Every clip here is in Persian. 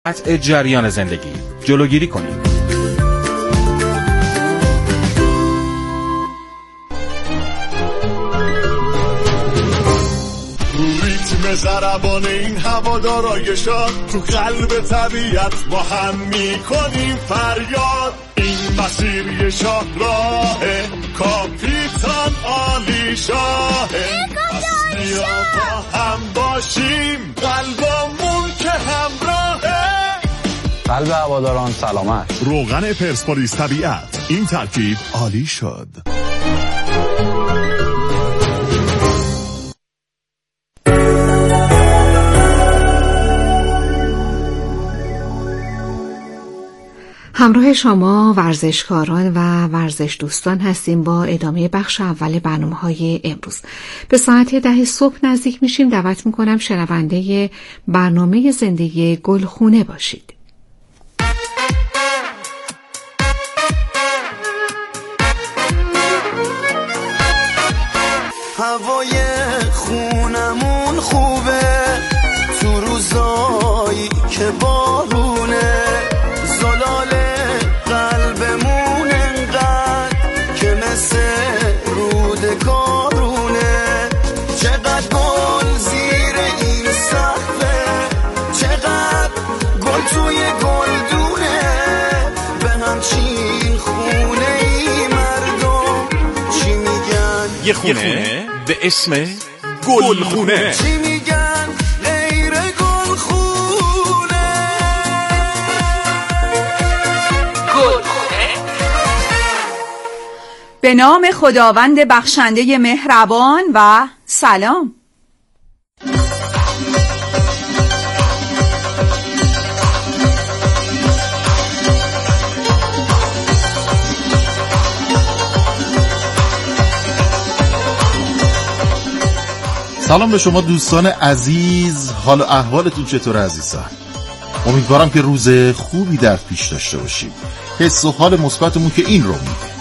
قطع جریان زندگی جلوگیری کنیم. ریتم ضربان این هوادارای شاد تو قلب طبیعت با هم میکنیم فریاد. این مسیر شاه راهه کاپیتان عالی شاهه. پس بیا با هم باشیم قلبمون که همراهه. قلب هواداران سلامت. روغن پرسپولیس طبیعت، این ترکیب عالی شد. همراه شما ورزشکاران و ورزش دوستان هستیم با ادامه بخش اول برنامه‌های امروز. به ساعت 10 صبح نزدیک میشیم. دعوت میکنم شنونده برنامه زندگی گلخونه باشید. هوای خونمون خوبه تو روزایی که بارونه. زلال قلبمون انقدر که مثل رودکارونه. چقدر گل زیر این صحفه، چقدر گل توی گلدونه. به همچین خونه ای مردم چی میگن؟ یه خونه به اسم گلخونه. چی میگن غیر گلخونه؟ به نام خداوند بخشنده مهربان و سلام. سلام به شما دوستان عزیز. حال و احوالتون چطور عزیزان؟ امیدوارم که روز خوبی در پیش داشته باشیم. حس و حال مثبتمون که این رو میده.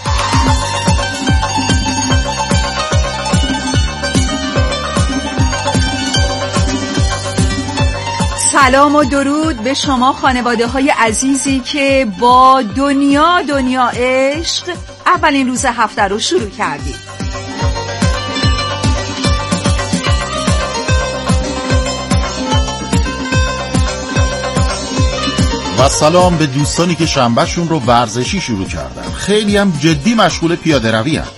سلام و درود به شما خانواده های عزیزی که با دنیا عشق اولین روز هفته رو شروع کردید. و سلام به دوستانی که شنبهشون رو ورزشی شروع کردن. خیلی هم جدی مشغول پیاده روی هم.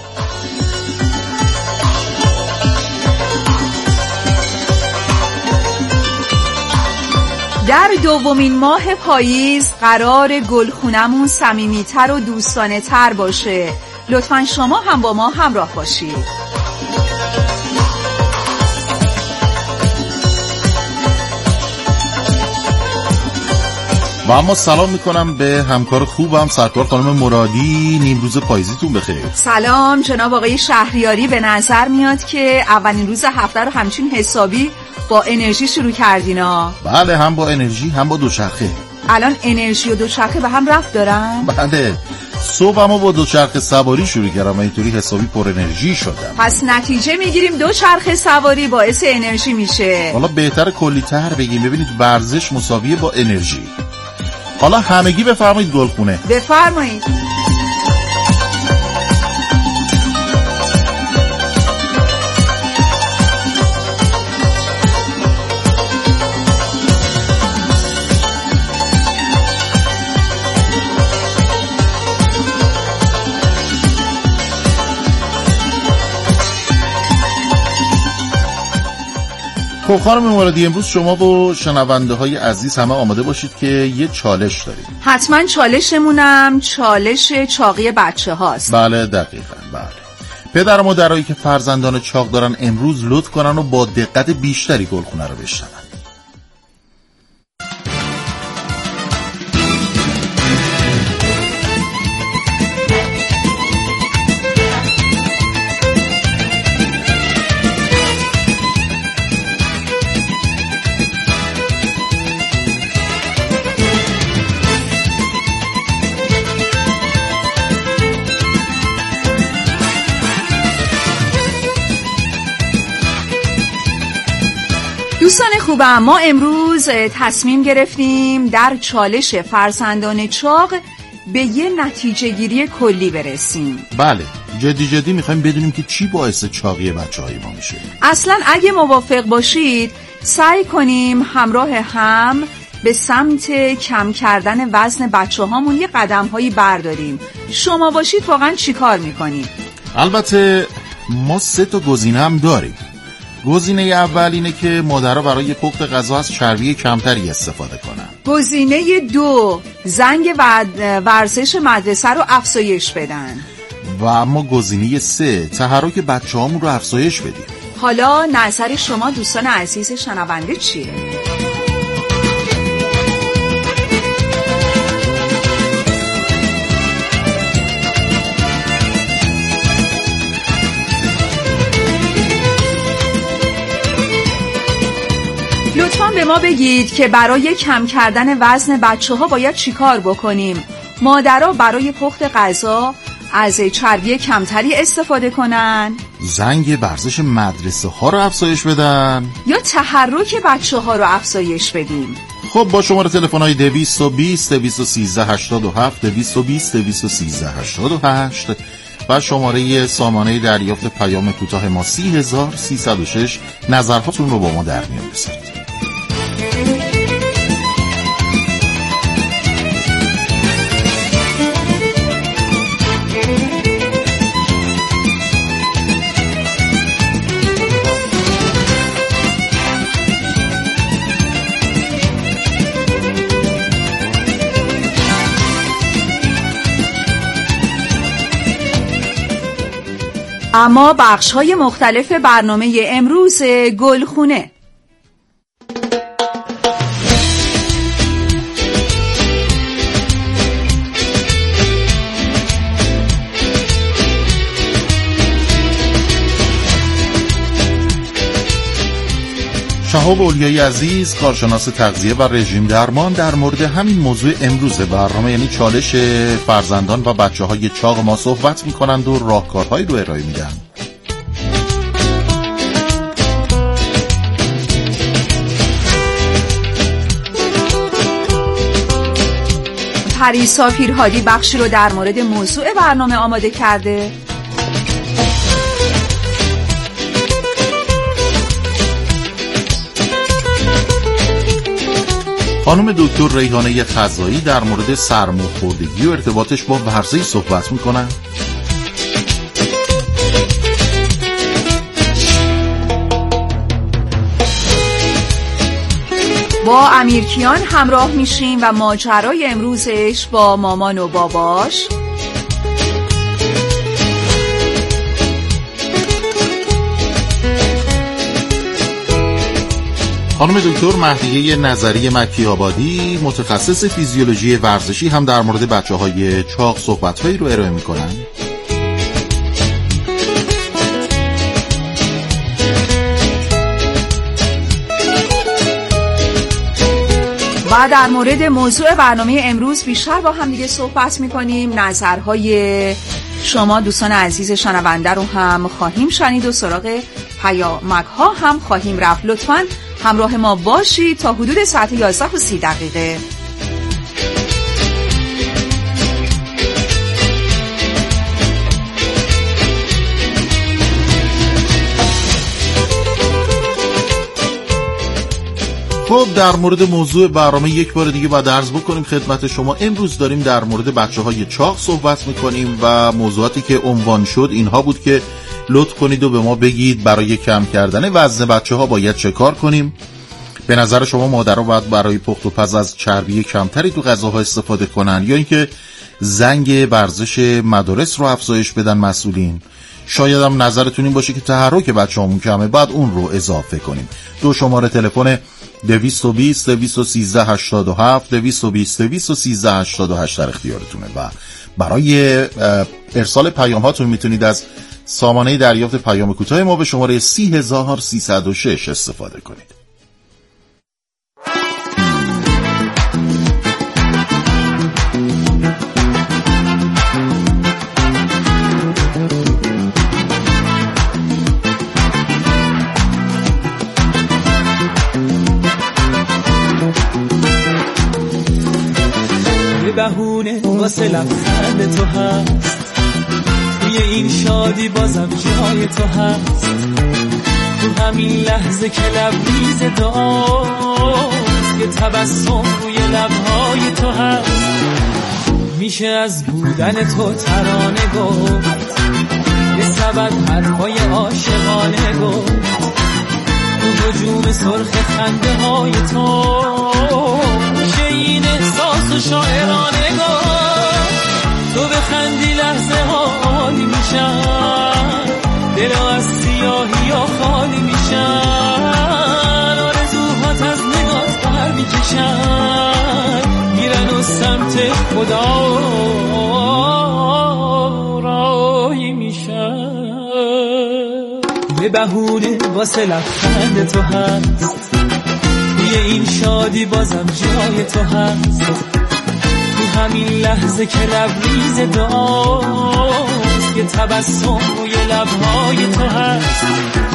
در دومین ماه پاییز قرار گلخونمون صمیمیتر و دوستانه تر باشه. لطفاً شما هم با ما همراه باشید. و اما سلام میکنم به همکار خوبم سرکار خانم مرادی. نیمروز پاییزیتون بخیر. سلام جناب آقای شهریاری. به نظر میاد که اولین روز هفته رو همچین حسابی با انرژی شروع کردینا. بله، هم با انرژی هم با دوچرخه. الان انرژی و دوچرخه به هم رفت دارن؟ بله، صبح اما با دوچرخه سواری شروع کردم و اینطوری حسابی پر انرژی شدم. پس نتیجه میگیریم دوچرخه سواری باعث انرژی میشه. حالا بهتر کلی‌تر بگیم. ببینید ورزش مساویه با انرژی. حالا همگی بفرمایید گلخونه. بفرمایید. خب خانم مرادی، امروز شما و شنونده های عزیز همه آماده باشید که یه چالش داریم. حتما چالشمونم چالش چاقی بچه هاست. بله دقیقاً. بله، پدر و مادرایی که فرزندان چاق دارن امروز لطف کنن و با دقت بیشتری گلخونه رو بشنون. دوستان خوبم. ما امروز تصمیم گرفتیم در چالش فرزندان چاق به یه نتیجه گیری کلی برسیم. بله، جدی میخوایم بدونیم که چی باعث چاقی بچه‌های ما میشه. اصلا اگه موافق باشید سعی کنیم همراه هم به سمت کم کردن وزن بچه هامون یه قدم هایی برداریم. شما باشید واقعا چی کار میکنید؟ البته ما 3 تا گزینه هم داریم. گزینه اول اینه که مادرها برای پخت غذا از چربی کمتری استفاده کنن. گزینه 2 زنگ ورزش مدرسه رو افزایش بدن. و اما گزینه 3 تحرک بچه‌هامون رو افزایش بدیم. حالا نظر شما دوستان عزیز شنونده چیه؟ لطفاً به ما بگید که برای کم کردن وزن بچه ها باید چی کار بکنیم؟ مادرها برای پخت غذا از چربی کمتری استفاده کنن؟ زنگ ورزش مدرسه ها رو افزایش بدن؟ یا تحرک بچه ها رو افزایش بدیم؟ خب با شماره تلفن های 220 213 87 220 213 88 و شماره سامانه دریافت پیام کوتاه ما 30306 نظرهاتون رو با ما در میون بذارید. اما بخش‌های مختلف برنامه امروز گلخونه. شهاب اولیای عزیز، کارشناس تغذیه و رژیم درمان، در مورد همین موضوع امروز برنامه یعنی چالش فرزندان و بچه‌های چاق ما صحبت می‌کنند و راهکارهایی رو ارائه میدن. پریسا پیرهادی بخشی رو در مورد موضوع برنامه آماده کرده. خانم دکتر ریحانه خزایی در مورد سرماخوردگی و ارتباطش با ورزش صحبت میکنن. با امیرکیان همراه میشیم و ماجرای امروزش با مامان و باباش. خانم دکتر مهدیه نظری مکی آبادی، متخصص فیزیولوژی ورزشی، هم در مورد بچه‌های چاق صحبت‌هایی رو ارائه می‌کنن. و در مورد موضوع برنامه امروز بیشتر با هم دیگه صحبت می‌کنیم. نظرهای شما دوستان عزیز شنونده رو هم خواهیم شنید و سراغ پیامک‌ها هم خواهیم رفت. لطفاً همراه ما باشید تا حدود ساعت 11:30. خب در مورد موضوع برنامه یک بار دیگه باید عرض بکنیم خدمت شما. امروز داریم در مورد بچه‌های چاق صحبت می‌کنیم و موضوعاتی که عنوان شد اینها بود که لطف کنید و به ما بگید برای کم کردن وزن بچه‌ها باید چه کار کنیم. به نظر شما مادرها باید برای پخت و پز از چربی کمتری تو غذاها استفاده کنن یا اینکه زنگ ورزش مدارس رو افزایش بدن مسئولین؟ شاید هم نظرتون این باشه که تحرک بچه‌هامون کمه، بعد اون رو اضافه کنیم. دو شماره تلفن 220 213 87 220 213 88 در اختیارتونه و برای ارسال پیام هاتون میتونید از سامانه دریافت پیام کوتاه ما به شماره 30306 استفاده کنید. بهونه واسه لبخند تو هست، توی این شادی بازم جای تو هست، تو همین لحظه که لبریز دعاست، یه تبسم روی لبهای تو هست، میشه از بودن تو ترانه گفت، یه سبد حرفای عاشقانه گفت، تو هجوم سرخ خنده های تو میشه این احساس و شاعرانه گفت، تو بخندی لحظه ها عالی میشن، دلا از سیاهی ها خالی میشن، آرزوهات از نگات پر میکشن، میرن و سمت خدا راهی میشن. یه بهونه واسه لبخند تو هست، توی این شادی بازم جای تو هست، تو همین لحظه که لبریز دعاست، یه تبسم روی لبهای تو هست.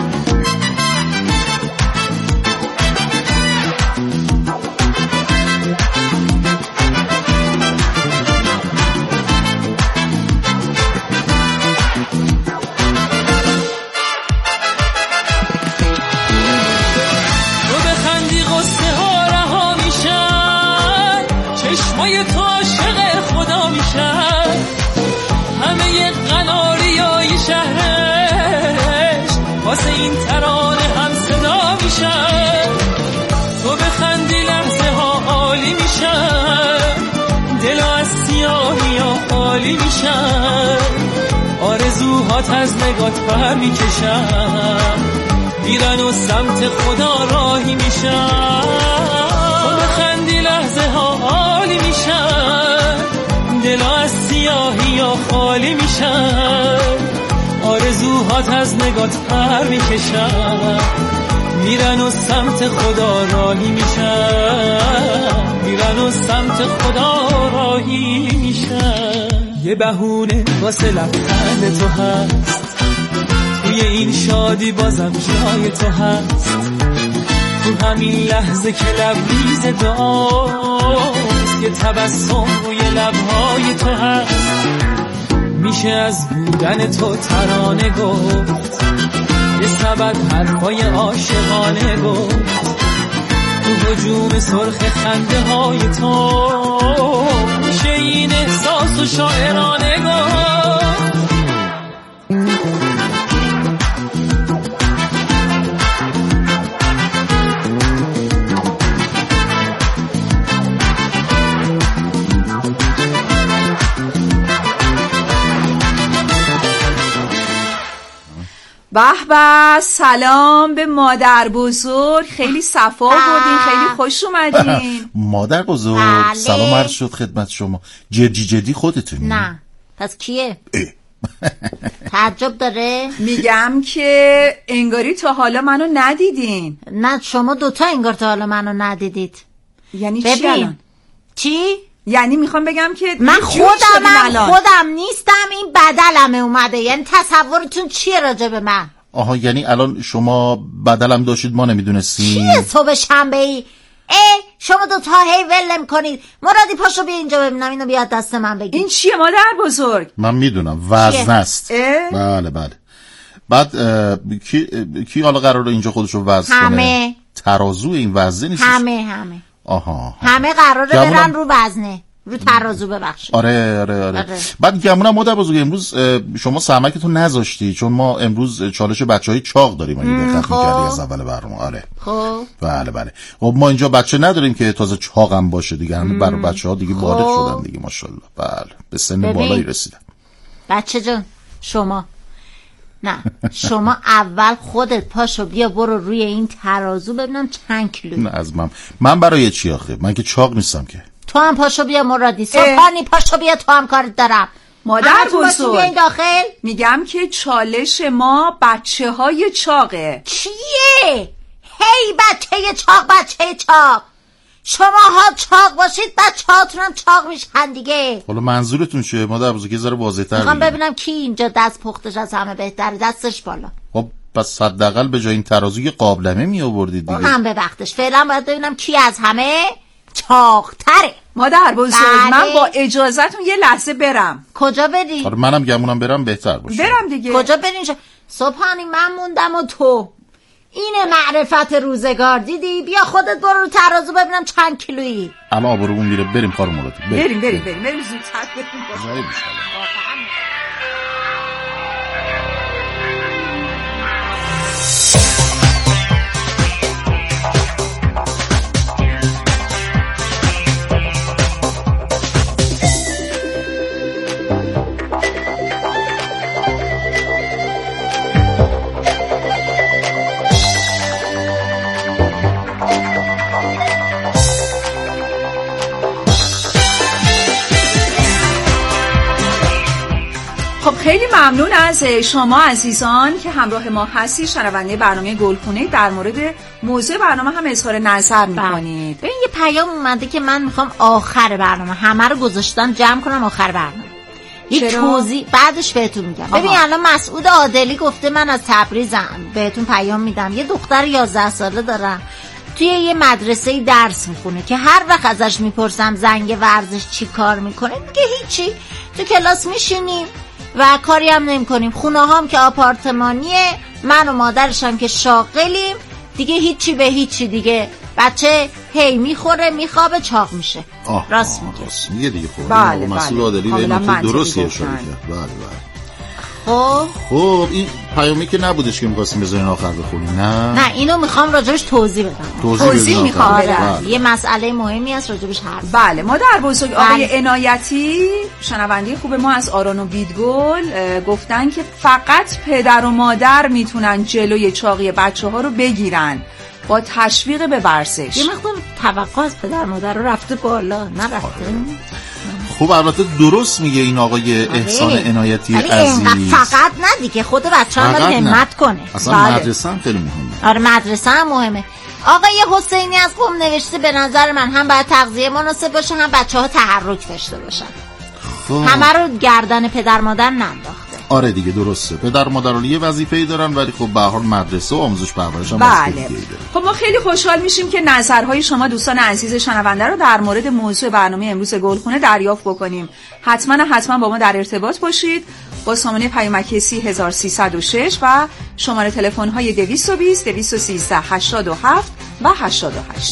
واسه این ترانه هم صدا میشن، تو بخندی لحظه ها عالی میشن، دلا از سیاهی ها خالی میشن، آرزوهات از نگات پر میکشن، میرن و سمت خدا راهی میشن، تو بخندی لحظه ها عالی میشن، دلا از سیاهی ها خالی میشن، آرزوهات از نگات پر میکشن، میرن و سمت خدا راهی میشن، میرن و سمت خدا راهی میشن. یه بهونه واسه لبخند تو هست، توی این شادی بازم جای تو هست، تو همین لحظه که لبریز دعاست، یه تبسم روی لبهای تو هست، میشه از بودن تو ترانه گفت، یه سبد حرفای عاشقانه گفت، تو هجوم سرخ خنده های تو میشه این احساس و شاعرانه گفت. به به، سلام به مادر بزرگ، خیلی صفا بردین، خیلی خوش اومدین. مادر بزرگ سلام عرض شد خدمت شما. جدی خودتونی؟ نه پس کیه؟ تعجب داره؟ میگم که انگاری تا حالا منو ندیدین. نه شما دوتا انگار تا حالا منو ندیدید. یعنی چی الان؟ چی؟ یعنی میخوام بگم که من خودم نیستم، این بدلمه اومده. یعنی تصورتون چیه راجع به من؟ آها، یعنی الان شما بدلم داشتید ما نمیدونستیم؟ چیه صبح شنبه ای؟ شما دوتا هی ول نمی‌کنید. مرادی پاشو بیا اینجا ببینم، اینو بیا دست من بگیر. این چیه مادر بزرگ؟ من میدونم وزن است. بله بعد کی حالا قراره اینجا خودشو وزن کنه؟ همه. ترازو این وزنه نیست؟ همه. آها. همه قراره برن رو وزنه، رو ترازو. ببخشید. آره. بعد گمونم مادر بزرگ امروز شما سمکتون نذاشتی، چون ما امروز چالش بچهای چاق داریم. اگه دقت می‌کردی از اول برنامه. آره. خب. بله. خب ما اینجا بچه نداریم که تازه چاقم باشه دیگه. همه برای بچه‌ها دیگه بالغ شدن دیگه ماشاءالله. بله. به سن بالایی رسیدن. بچه جان شما اول خودت پاشو بیا برو روی این ترازو ببینم چند کیلو. نه از من برای چی آخه؟ من که چاق نیستم که. تو هم پاشو بیا مرادی. صبحانی پاشو بیا، تو هم کارت دارم. مادر بزرگ بیاین داخل. میگم که چالش ما بچه های چاقه. چیه؟ هی بچه چاق. شماها چاق باشید بچه‌هاتون هم چاق میشن دیگه. حالا منظورتون چیه مادر بزرگ؟ یه ذره واضح‌تر میخوام ببینم کی اینجا دست پختش از همه بهتره. دستش بالا. خب پس حداقل به جای این ترازو یه قابلمه می آوردید دیگه. هم به وقتش. فعلا باید ببینم کی از همه چاقتره. مادر بزرگ بله. من با اجازهتون یه لحظه برم. کجا بری؟ آره منم گمونم برم بهتر باشه. برم دیگه. کجا برین؟ صبحانی من موندم و تو. اینه معرفت روزگار. دیدی؟ بیا خودت برو رو ترازو ببینم چند کیلویی. اما آبرومون میره. بریم خانم مرادی. بریم زودتر بریم. خیلی ممنون از شما عزیزان که همراه ما هستی. شنونده برنامه گلخونه در مورد موضوع برنامه هم اظهار نظر میکنید. ببین یه پیام اومده که من میخوام آخر برنامه همه رو گذاشتم جمع کنم آخر برنامه یه توضیح بعدش بهتون میگم. ببین الان مسعود عادلی گفته من از تبریزم، بهتون پیام میدم. یه دختر 11 ساله دارم توی یه مدرسه درس میخونه که هر وقت ازش میپرسم زنگ ورزش چی کار میکنه میگه هیچی، تو کلاس میشینیم و کاری هم نمی کنیم. خونه هم که آپارتمانیه، من و مادرش هم که شاغلیم دیگه، هیچی به هیچی دیگه. بچه هی میخوره میخوابه چاق میشه. راست میگه دیگه. بله مسئول عادلی به نقطه درستی اشاره کرد. بله. خب این پیامی که نبودش که می‌خواستیم بذارین آخر بخونیم. نه اینو میخوام راجبش توضیح بدم. توضیح میخوام بدم. یه مسئله مهمی است راجبش حرف. بله مادر بزرگ. آقای عنایتی شنونده خوب ما از آران و بیدگل گفتن که فقط پدر و مادر میتونن جلوی چاقی بچه‌ها رو بگیرن با تشویق به ورزش. یه مقدار توقع از پدر مادر رو رفته بالا، نرفته. خب البته درست میگه این آقای احسان عنایتی عزیز. فقط نه دیگه، خود بچه هم باید همت کنه. اصلا مدرسه هم خیلی مهمه. آره مدرسه هم مهمه. آقای حسینی از قم نوشته به نظر من هم باید تغذیه مناسب باشه، هم بچه ها تحرک داشته باشن. همه رو گردن پدر مادر ننداخته. آره دیگه درسته. پدر مادر رو یه وظیفه‌ای دارن ولی خب به هر حال مدرسه و آموزش پرورش هم بله. خب ما خیلی خوشحال میشیم که نظرهای شما دوستان عزیز شنونده رو در مورد موضوع برنامه امروز گلخونه دریافت بکنیم. حتما با ما در ارتباط باشید با سامانه پیامکی 30306 و شماره تلفن های 220 213 87 و 88.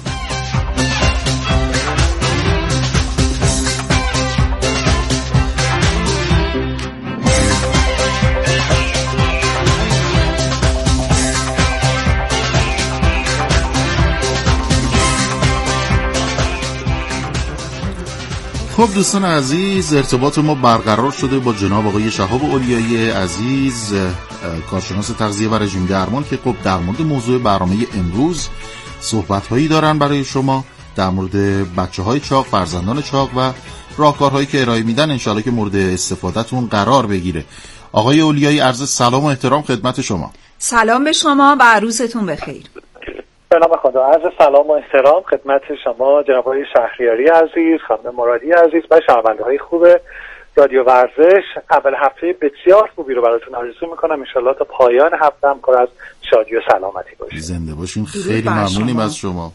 خب دوستان عزیز، ارتباط ما برقرار شده با جناب آقای شهاب اولیایی عزیز، کارشناس تغذیه و رژیم درمان که خب در مورد موضوع برنامه امروز صحبت‌هایی دارن برای شما در مورد بچه‌های چاق، فرزندان چاق و راهکارهایی که ارائه میدن، انشالله که مورد استفادهتون قرار بگیره. آقای اولیایی عرض سلام و احترام خدمت شما. سلام به شما و روزتون بخیر. به نام خدا. عرض سلام و احترام خدمت شما جناب آقای شهریاری عزیز، خانم مرادی عزیز و شنونده‌های خوب رادیو ورزش. اول هفته بسیار خوبی رو براتون آرزو میکنم. ان شاءالله تا پایان هفته هم پر از شادی و سلامتی باشید. زنده باشین. خیلی ممنونیم از شما.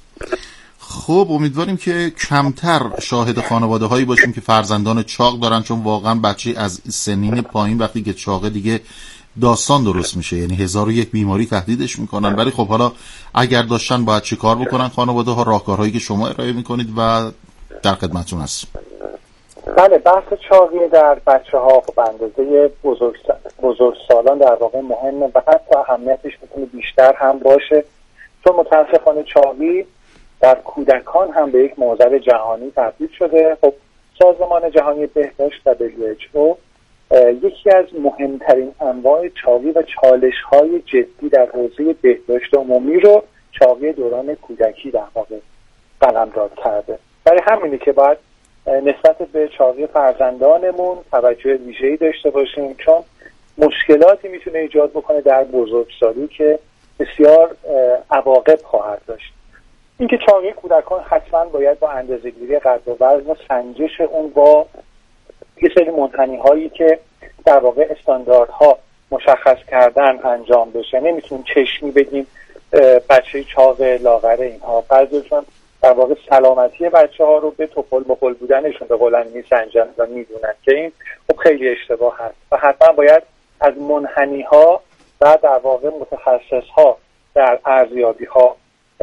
خب امیدواریم که کمتر شاهد خانواده هایی باشیم که فرزندان چاق دارن، چون واقعا بچه از سنین پایین وقتی که چاقه دیگه داستان درست میشه، یعنی 1001 بیماری تهدیدش میکنن. ولی خب حالا اگر داشتن باید چی کار بکنن خانواده ها؟ راهکارهایی که شما ارائه میکنید و در خدمتتون هستیم. بله، بحث چاقی در بچه ها خب اندازه بزرگسالان در واقع مهمه و حتی اهمیتش میتونه بیشتر هم باشه، چون متاسفانه چاقی در کودکان هم به یک معضل جهانی تبدیل شده. خب سازمان جهانی بهداشت WHO یکی از مهمترین انواع چاقی و چالش‌های جدی در حوزه بهداشت عمومی رو چاقی دوران کودکی در واقع قلمداد کرده. برای همینه که باید نسبت به چاقی فرزندانمون توجه ویژه‌ای داشته باشیم، چون مشکلاتی میتونه ایجاد بکنه در بزرگسالی که بسیار عواقب خواهد داشت. اینکه چاقی کودکان حتما باید با اندازه‌گیری قد و وزن و سنجش اون با یه سری منحنی‌هایی که در واقع استانداردها مشخص کردن انجام بشه. نمیتونیم چشمی بگیم بچه چاق لاغره اینها. بعضیشون در واقع سلامتی بچه‌ها رو به توپل مپل بودنشون به قولن میسنجن و میدونن که این خب خیلی اشتباه هست و حتما باید از منحنی‌ها و در واقع متخصص‌ها در ارزیابی‌ها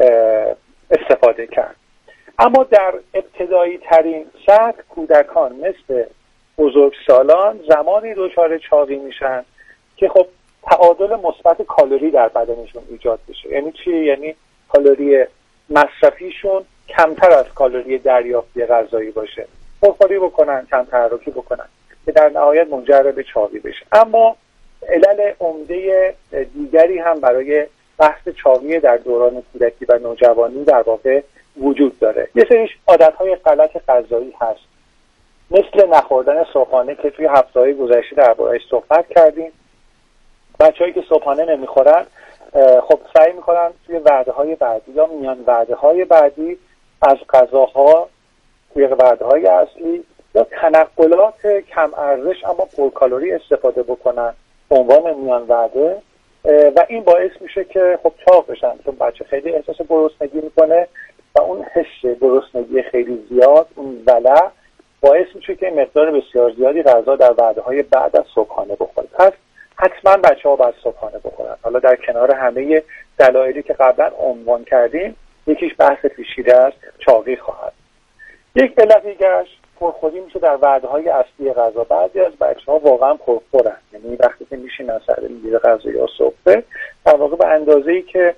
استفاده کرد. اما در ابتدایی ترین سطح کودکان مثل بزرگسالان زمانی دچار چاقی میشن که خب تعادل مثبت کالری در بدنشون ایجاد بشه. یعنی چی؟ یعنی کالری مصرفیشون کمتر از کالری دریافتی غذایی باشه، پرخوری بکنن، کم تحرکی بکنن که در نهایت منجر به چاقی بشه. اما علل عمده دیگری هم برای بحث چاقی در دوران کودکی و نوجوانی در واقع وجود داره. یه سریش عادت‌های غلط غذایی هست، مثل نخوردن صبحانه که توی هفته‌های گذشته درباره‌اش صحبت کردیم. بچه‌هایی که صبحانه نمیخورن خب سعی میکنن توی وعده‌های بعدی یا میان وعده‌های بعدی از غذاها توی وعده‌های اصلی یا تنقلات کم ارزش اما پرکالری استفاده بکنن به عنوان میان وعده و این باعث میشه که خب چاق بشن، چون بچه خیلی احساس گرسنگی میکنه و اون حس گرسنگی خیلی زیاد، اون ولع باعث میشه که مقدار بسیار زیادی غذا در وعده‌های بعد از صبحانه بخوره. پس حتما بچه‌ها باید صبحانه بخورن. حالا در کنار همه دلایلی که قبلا عنوان کردیم، یکیش بحث پیچیده است، چاقی خواهد. یک علت دیگه‌اش پرخوری میشه در وعده‌های اصلی غذا. بعضی از بچه‌ها واقعا پرخورن، یعنی وقتی که میشینن سر میز غذا یا سفره در واقع به اندازه‌ای که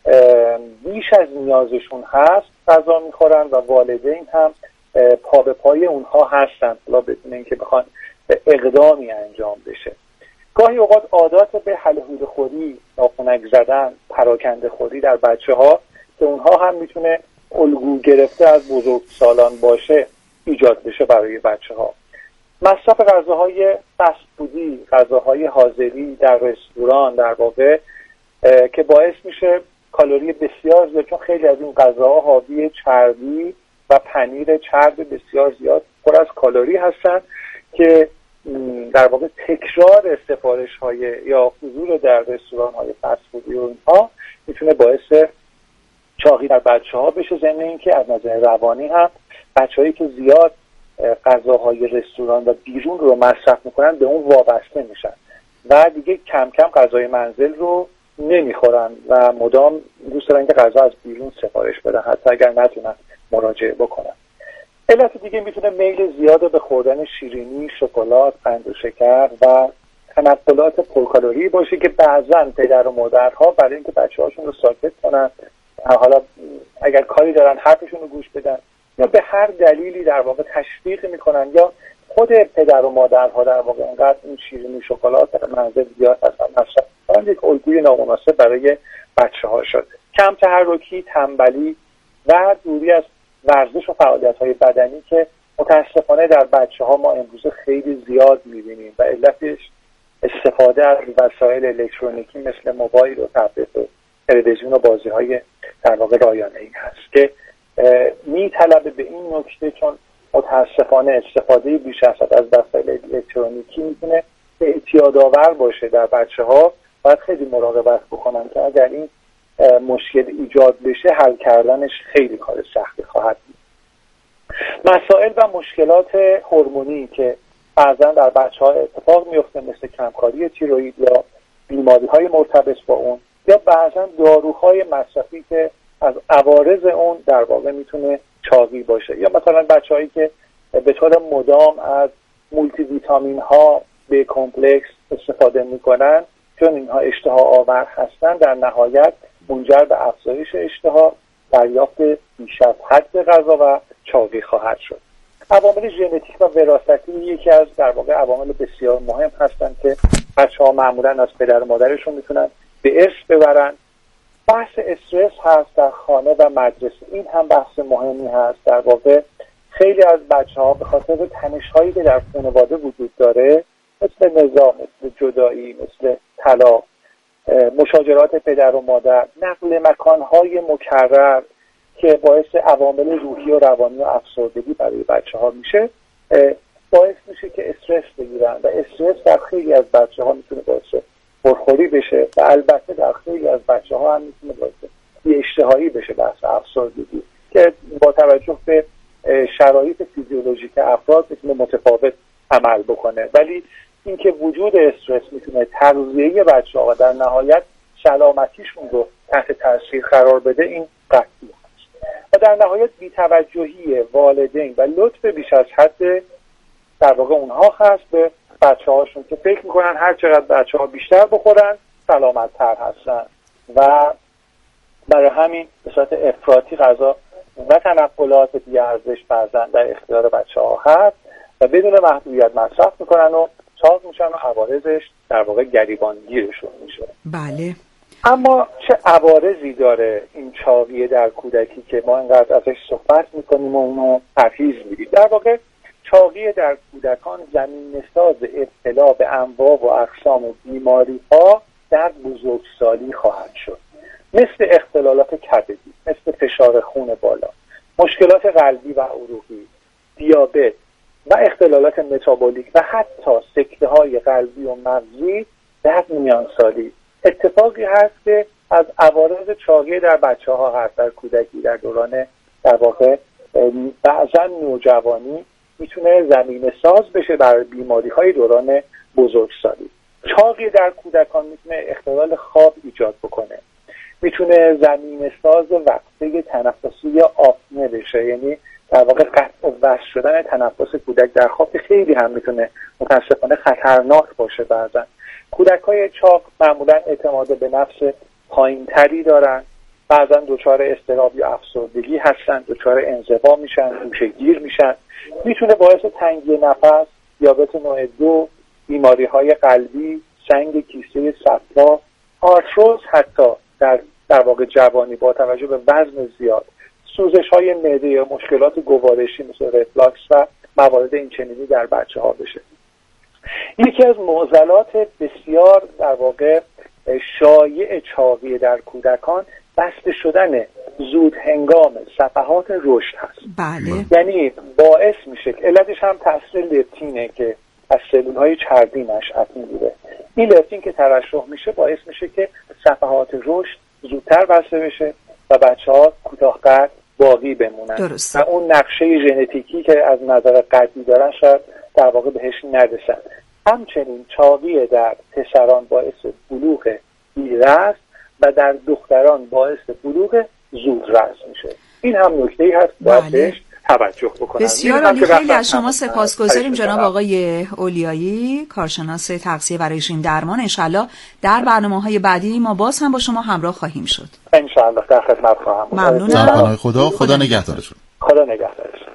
بیش از نیازشون هست غذا میخورن و والدین هم پا به پای اونها هستن، حالا بدون اینکه بخوان اقدامی انجام بشه. گاهی اوقات عادات به هلهوله خوری، ناخنک زدن، پراکنده خوری در بچه‌ها که اونها هم میتونه الگو گرفته از بزرگسالان باشه ایجاد بشه برای بچه‌ها. مصرف غذاهای فست فودی، غذاهای حاضری در رستوران در واقع که باعث میشه کالری بسیار زیاد، چون خیلی از این غذاها حاوی چربی و پنیر چرب بسیار زیاد پر از کالری هستن که در واقع تکرار سفارش‌های یا حضور در رستوران‌های فست فودی و اینها میتونه باعث چاقی در بچه‌ها بشه. ضمن اینکه از نظر روانی هم بچه‌هایی که زیاد غذاهای رستوران و بیرون رو مصرف میکنن به اون وابسته میشن و دیگه کم کم غذای منزل رو نمیخورن و مدام دوست دارن که غذا از بیرون سفارش بدن حتی اگر نتونن مراجعه بکنن. علت دیگه میتونه میل زیاد به خوردن شیرینی، شکلات، قند و شکر و تنقلات پرکالری باشه که بعضن پدر و مادرها برای اینکه بچه‌هاشون رو ساکت کنن، حالا اگر کاری دارن حرفشون رو گوش بدن یا به هر دلیلی در واقع تشویق میکنن یا خود پدر و مادرها در واقع انقدر این شیرینی شکلات در منزل زیاد هستن مصرف میکنن، یک الگوی نامناسب برای بچه‌ها شده. کم تحرکی، تنبلی و دوری از ورزش و فعالیت‌های بدنی که متاسفانه در بچه‌ها ما امروز خیلی زیاد می‌بینیم و علتش استفاده از وسایل الکترونیکی مثل موبایل و تبلت و تلویزیون و بازی‌های در واقع رایانه‌ای هست که می‌طلبه به این نکته، چون متاسفانه استفاده بیش از حد از وسایل الکترونیکی می‌تونه اعتیادآور باشه در بچه‌ها، باید خیلی مراقبت بکنن که اگر این مشکل ایجاد بشه حل کردنش خیلی کار سختی خواهد بود. مسائل و مشکلات هورمونی که بعضا در بچه‌ها اتفاق میفته مثل کمکاری تیروئید یا بیماری‌های مرتبط با اون یا بعضا داروهای مصرفی که از عوارض اون در واقع میتونه چاقی باشه یا مثلا بچه‌هایی که به طور مدام از مولتی ویتامین ها به کمپلکس استفاده میکنن چون اینها اشتها آور هستن در نهایت منجر به افزایش اشتها، دریافت بیش از حد غذا و چاقی خواهد شد. عوامل ژنتیک و وراثتی یکی از در واقع عوامل بسیار مهم هستند که بچه‌ها معمولاً از پدر و مادرشون میتونن به ارث ببرن. بحث استرس هست در خانه و مدرسه، این هم بحث مهمی هست. در واقع خیلی از بچه‌ها به خاطر تنش‌هایی که در خانواده وجود داره مثل نزاع، مثل جدایی، مثل طلاق، مشاجرات پدر و مادر، نقل مکان‌های مکرر که باعث عوامل روحی و روانی و افسردگی برای بچه‌ها میشه، باعث میشه که استرس بگیرن و استرس در خیلی از بچه‌ها میتونه باعث پرخوری بشه و البته در خیلی از بچه‌ها هم میتونه باعث بی‌اشتهایی بشه، بحث افسردگی که با توجه به شرایط فیزیولوژیک افراد میتونه متفاوت عمل بکنه، ولی اینکه وجود استرس میتونه تغذیه بچه‌ها و در نهایت سلامتیشون رو تحت تاثیر قرار بده این قطعی هست. و در نهایت بی‌توجهی والدین و لطف بیش از حد در واقع اونها هست به بچه‌هاشون که فکر میکنن هر چقدر بچه‌ها بیشتر بخورن سلامت‌تر هستن و برای همین به صورت افراطی غذا و تنقلات بی‌ارزش بعضاً در اختیار بچه‌ها هست و بدون محدودیت مصرف میکنن و چاق میشن و عوارضش در واقع گریبانگیرشون میشه. بله. اما چه عوارضی داره این چاقی در کودکی که ما اینقدر ازش صحبت میکنیم و اونو تفحیص میدیم؟ در واقع چاقی در کودکان زمینه‌ساز ابتلا به انواع و اقسام بیماری‌ها در بزرگسالی خواهد شد، مثل اختلالات کبدی، مثل فشار خون بالا، مشکلات قلبی و عروقی، دیابت و اختلالات متابولیک و حتی سکته‌های قلبی و مغزی در میانسالی. اتفاقی هست که از عوارض چاقی در بچه‌ها هست در کودکی، در دوران در واقع بعضا نوجوانی میتونه زمینه ساز بشه برای بیماری‌های دوران بزرگسالی. چاقی در کودکان میتونه اختلال خواب ایجاد بکنه، میتونه زمینه ساز وقفه تنفسی آپنه بشه، یعنی در واقع قطع و وصل شدن تنفس کودک در خواب خیلی هم میتونه متاسفانه خطرناک باشه. بعضا کودک‌های چاق معمولا اعتماد به نفس پایین‌تری دارن، بعضا دچار اضطراب یا افسردگی هستن، دچار انزوا میشن، گوشه‌گیر میشن، میتونه باعث تنگی نفس، دیابت نوع 2، بیماری‌های قلبی، سنگ کیسه صفرا، آرتروز حتی در واقع جوانی با توجه به وزن زیاد، سوزش‌های معده یا مشکلات گوارشی مثل رفلاکس و موارد این چنینی در بچه‌ها بشه. یکی از معضلات بسیار در واقع شایع چاقی در کودکان بسته شدن زود هنگام صفحات رشد هست. بله. یعنی باعث میشه که علتش هم تاثیر لپتینه که از سلول‌های چربی نشأت میگیره. این لپتین که ترشح میشه باعث میشه که صفحات رشد زودتر بسته بشه و بچه‌ها کوتاه‌قد باقی بمونن. درست. و اون نقشه ژنتیکی که از نظر قدی دارن شاید در واقع بهش نرسن. همچنین چاقی در پسران باعث بلوغ دیررس و در دختران باعث بلوغ زودرس میشه. این هم نکته‌ای هست باید بهش توجه بکنن. بسیار عالی، خیلی از شما سپاسگزاریم جناب آقای اولیایی، کارشناس تغذیه و رژیم درمان. انشالله در برنامه‌های بعدی ما باز هم با شما همراه خواهیم شد. انشالله در خدمت خواهم بود. ممنونم. خدا نگهدارتون. خدا نگهدارتون.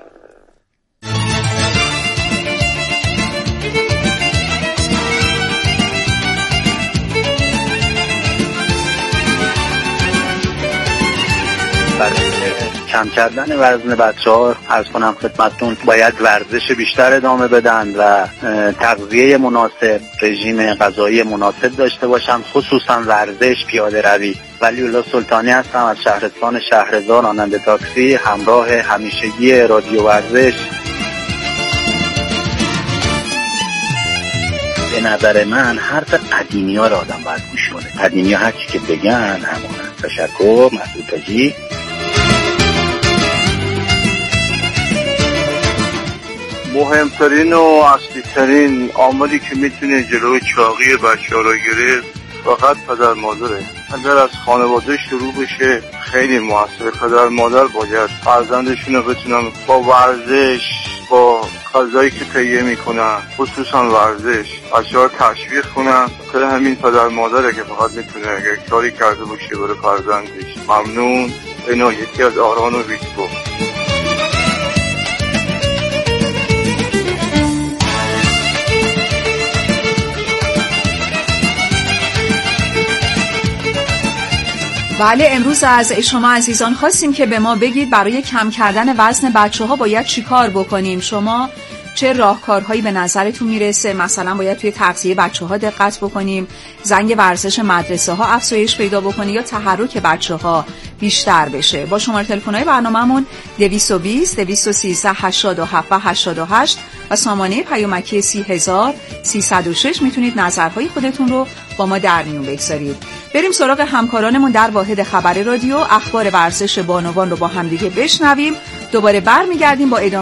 برای کم کردن وزن بچه‌ها عرض کنم خدمتتون باید ورزش بیشتر ادامه بدن و تغذیه مناسب، رژیم غذایی مناسب داشته باشن، خصوصا ورزش، پیاده روی. ولی‌الله سلطانی هستم از شهرستان شهرزار، راننده تاکسی، همراه همیشگی رادیو ورزش. به نظر من حرف قدیمی‌ها رو آدم باید گوش کنه. قدیمی‌ها هر چی که بگن همونه. تشکر. مسعود تاجی. مهمترین و اصلی‌ترین عاملی که میتونه جلوی چاقی بچه‌ها رو گرفت فقط پدر مادره. اگر از خانواده شروع بشه خیلی موثره. پدر مادر باید فرزندشون رو بتونن با ورزش، با غذایی که تهیه میکنن، خصوصا ورزش، بچه‌ها رو تشویق کنن. خیلی همین پدر مادره که فقط میتونه اگر کاری کرده باشه برای فرزندش. ممنون. اینا یکی از آران و ویسکو. بله، امروز از شما عزیزان خواستیم که به ما بگید برای کم کردن وزن بچه‌ها باید چی کار بکنیم. شما چه راهکارهایی به نظرتون میرسه؟ مثلا باید توی تغذیه بچه‌ها دقت بکنیم، زنگ ورزش مدرسه‌ها افزایش پیدا بکنه یا تحرک بچه‌ها بیشتر بشه؟ با شماره تلفن‌های برنامه‌مون 220 213 87 88 و سامانه پیامکی 30306 میتونید نظرهای خودتون رو با ما در میون بگذارید. بریم سراغ همکارانمون در واحد خبر رادیو. اخبار ورزش بانوان رو با همدیگه بشنویم. دوباره برمیگردیم با ادامه